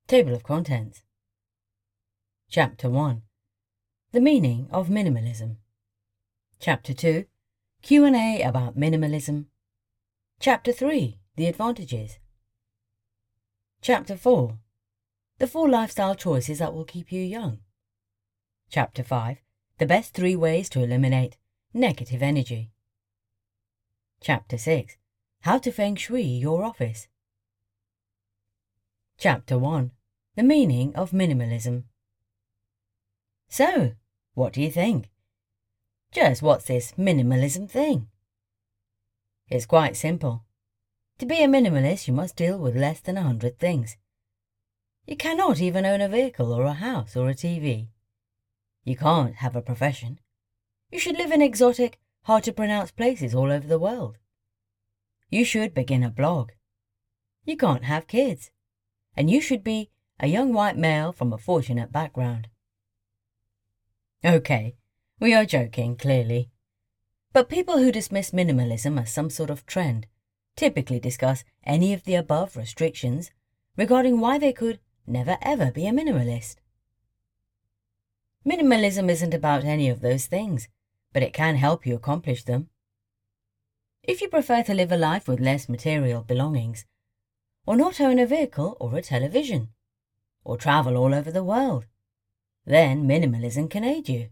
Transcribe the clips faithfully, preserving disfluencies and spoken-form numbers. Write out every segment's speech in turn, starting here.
Table of Contents. Chapter one. The Meaning of Minimalism. Chapter two. Q and A about minimalism. Chapter three. The Advantages. Chapter four. The four lifestyle choices that will keep you young. Chapter five. The best three ways to eliminate negative energy. Chapter six. How to Feng Shui your office. Chapter one. The Meaning of Minimalism. So, what do you think? Just what's this minimalism thing? It's quite simple. To be a minimalist, you must deal with less than a hundred things. You cannot even own a vehicle or a house or a T V. You can't have a profession. You should live in exotic, hard-to-pronounce places all over the world. You should begin a blog. You can't have kids. And you should be a young white male from a fortunate background. Okay, we are joking, clearly. But people who dismiss minimalism as some sort of trend typically discuss any of the above restrictions regarding why they could never ever be a minimalist. Minimalism isn't about any of those things, but it can help you accomplish them. If you prefer to live a life with less material belongings, or not own a vehicle or a television, or travel all over the world, then minimalism can aid you.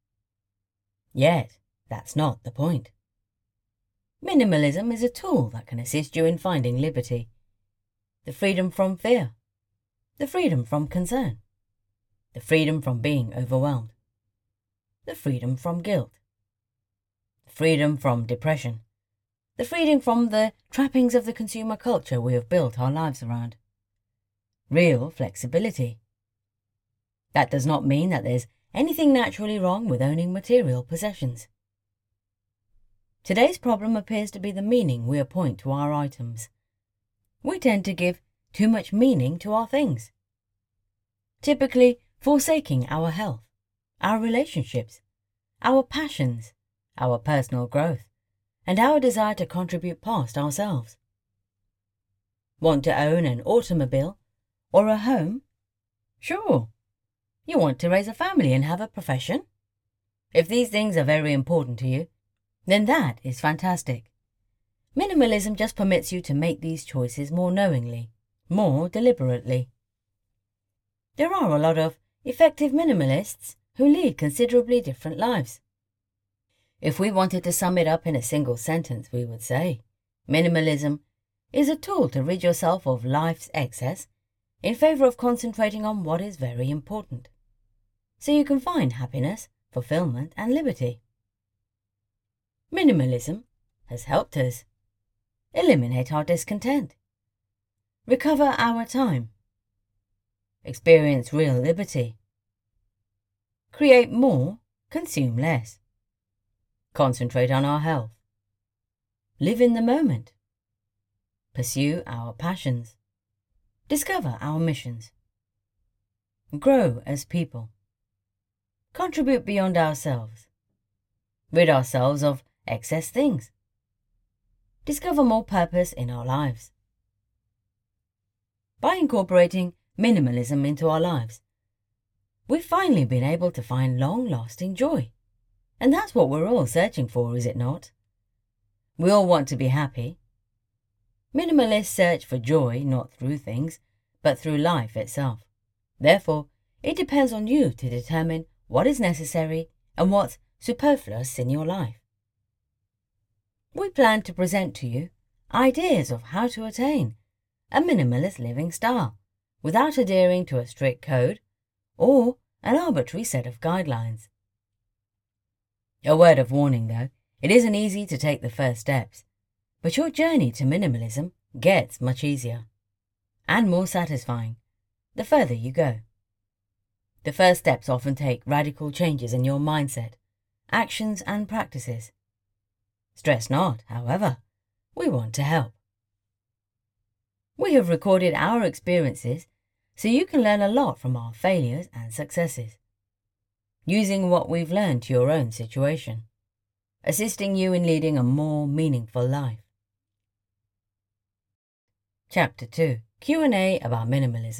Yet, that's not the point. Minimalism is a tool that can assist you in finding liberty, the freedom from fear, the freedom from concern, the freedom from being overwhelmed, the freedom from guilt, the freedom from depression, the freedom from the trappings of the consumer culture we have built our lives around. Real flexibility. That does not mean that there's anything naturally wrong with owning material possessions. Today's problem appears to be the meaning we appoint to our items. We tend to give too much meaning to our things, typically forsaking our health, our relationships, our passions, our personal growth, and our desire to contribute past ourselves. Want to own an automobile or a home? Sure. You want to raise a family and have a profession? If these things are very important to you, then that is fantastic. Minimalism just permits you to make these choices more knowingly, more deliberately. There are a lot of effective minimalists who lead considerably different lives. If we wanted to sum it up in a single sentence, we would say, minimalism is a tool to rid yourself of life's excess in favor of concentrating on what is very important, so you can find happiness, fulfillment, and liberty. Minimalism has helped us eliminate our discontent, recover our time, experience real liberty, create more, consume less, concentrate on our health, live in the moment, pursue our passions, discover our missions, grow as people, contribute beyond ourselves, rid ourselves of excess things, discover more purpose in our lives. By incorporating minimalism into our lives, we've finally been able to find long-lasting joy. And that's what we're all searching for, is it not? We all want to be happy. Minimalists search for joy not through things, but through life itself. Therefore, it depends on you to determine what is necessary and what's superfluous in your life. We plan to present to you ideas of how to attain a minimalist living style without adhering to a strict code or an arbitrary set of guidelines. A word of warning though, it isn't easy to take the first steps, but your journey to minimalism gets much easier and more satisfying the further you go. The first steps often take radical changes in your mindset, actions and practices. Stress not, however, we want to help. We have recorded our experiences so you can learn a lot from our failures and successes, using what we've learned to your own situation, assisting you in leading a more meaningful life. Chapter two. Q and A about minimalism.